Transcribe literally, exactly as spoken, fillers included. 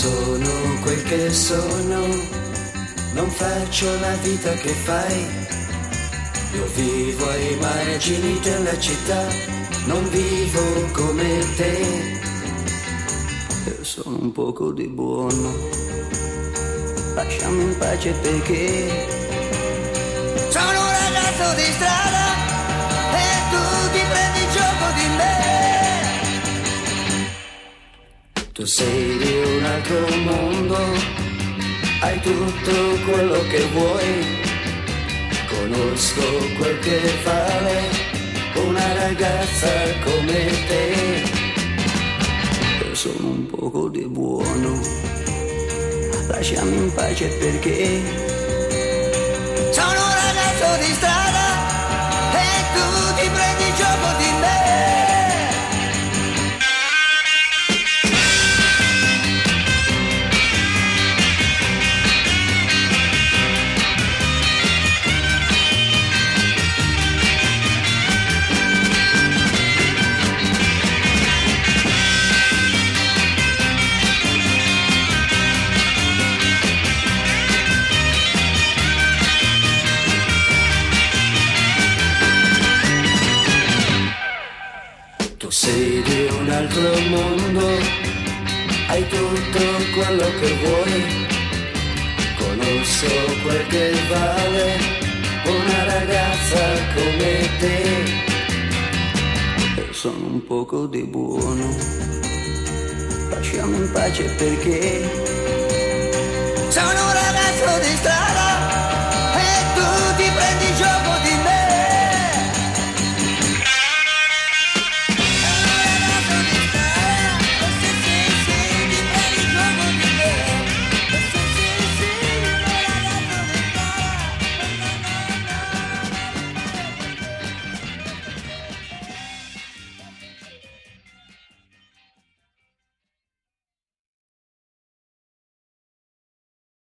sono quel che sono, non faccio la vita che fai. Io vivo ai margini della città, non vivo come te. Io sono un poco di buono, lasciami in pace perché sono un ragazzo di strada e tu ti prendi gioco di me. Tu sei di un altro mondo, hai tutto quello che vuoi. Conosco quel che vale una ragazza come te. Io sono un poco di buono, lasciami in pace perché sono un ragazzo di strada e tu ti prendi gioco di me. Sei di un altro mondo, hai tutto quello che vuoi. Conosco quel che vale una ragazza come te. Io sono un poco di buono, lasciami in pace perché sono un ragazzo di strada